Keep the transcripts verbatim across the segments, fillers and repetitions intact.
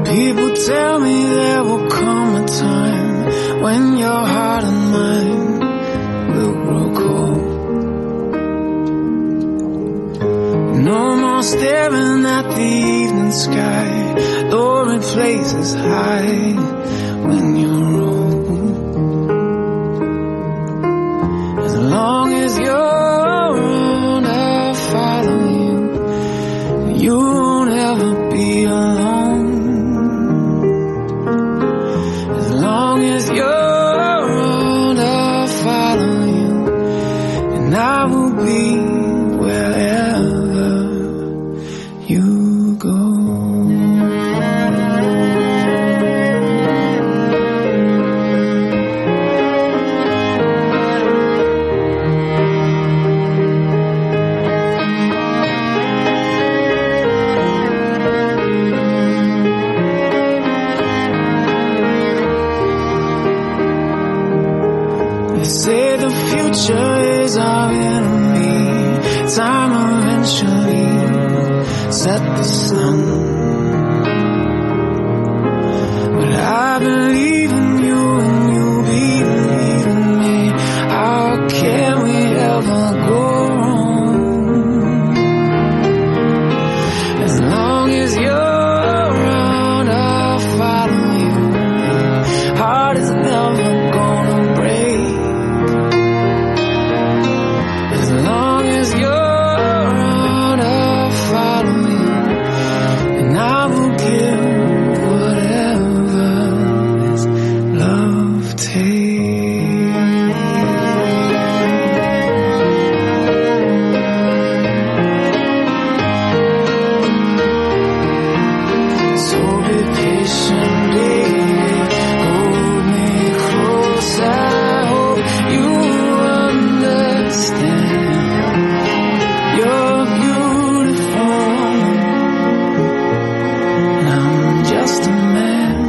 People tell me there will come a time when your heart and mine will grow cold. No more staring at the evening sky, though it places high when you're old. As long as you're around, I'll follow you. You won't ever be alone. As long as you're around, I'll follow you, and I will be wherever you go. They say the future is our enemy. Time eventually set the sun. But I believe in you and you believe in me. How can we ever go wrong? As long as you're around, I'll follow you. Heart is never gonna break. As long as you're around, I'll follow you, and I will give whatever this love takes. So be patient, baby, hold me close. I hope you understand. You're beautiful, and I'm just a man.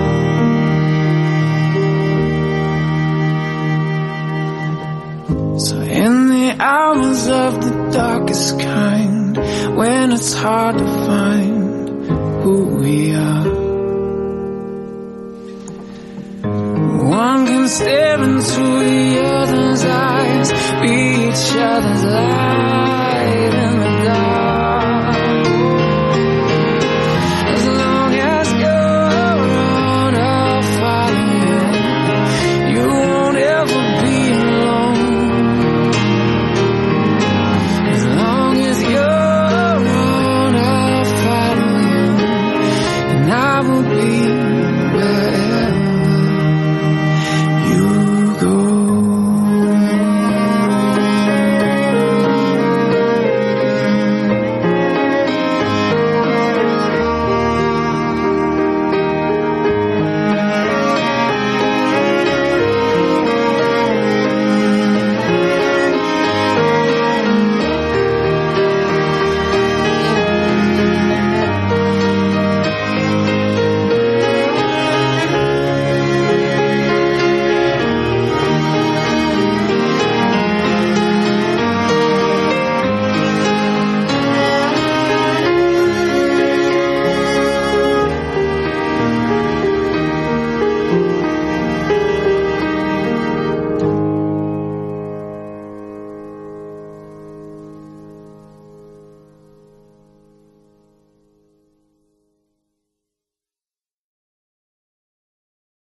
So in the hours of the darkest kind, when it's hard to find who we are, one can stare into the other's eyes, be each other's light in the dark. As long as you're around, I'll follow you. You won't ever be alone. As long as you're around, I'll follow you, and I will be